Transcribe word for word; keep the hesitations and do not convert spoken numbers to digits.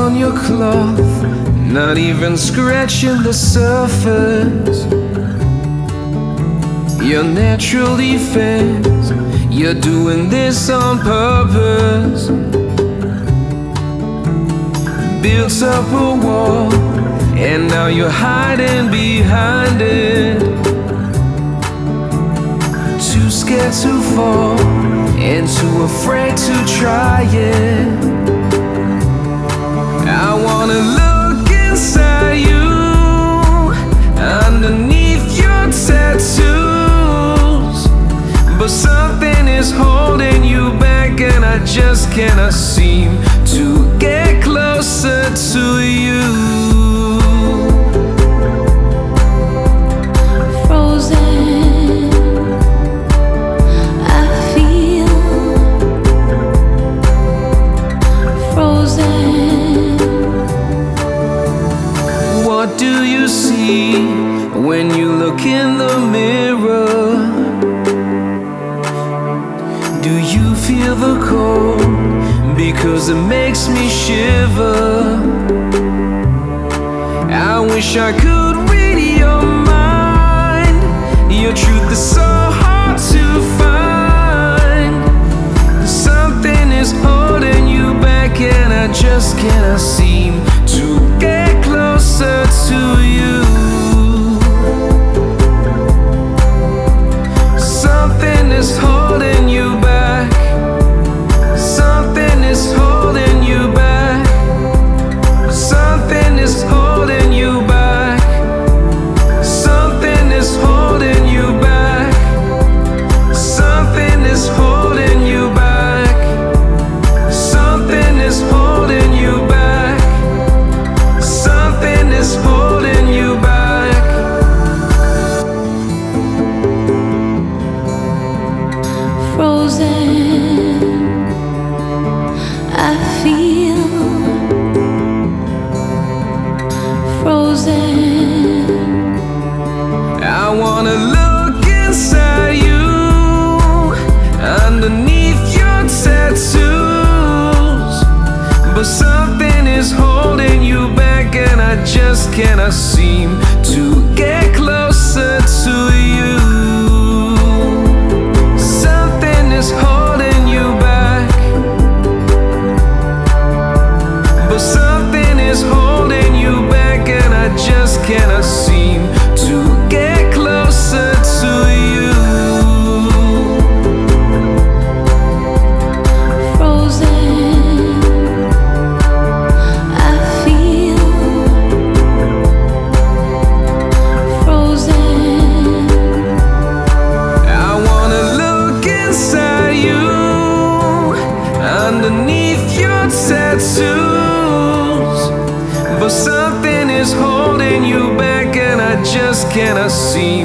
on your cloth, not even scratching the surface. Your natural defense, you're doing this on purpose. Built up a wall, and now you're hiding behind it. Too scared to fall, and too afraid to try it. I wanna look inside you, underneath your tattoos, but something is holding you back, and I just cannot seem to get closer to you. What do you see when you look in the mirror? Do you feel the cold? Because it makes me shiver. I wish I could read your mind. Your truth is so hard to find. Something is holding you back, and I just cannot seem to get closer to you. Something is holding you back. Something is holding you back. Something is holding you back. Something is holding you back. Something is holding you back. Something is holding you back. Something is holding you back. Frozen, I feel frozen. I wanna look inside you, underneath your tattoos, but something is holding you back, and I just cannot seem to get closer to you. Something is holding you back, but something is holding you back, and I just cannot seem to get closer to you. Frozen, I feel frozen. I wanna look inside you, underneath your tattoos, but something is holding you back, and I just cannot see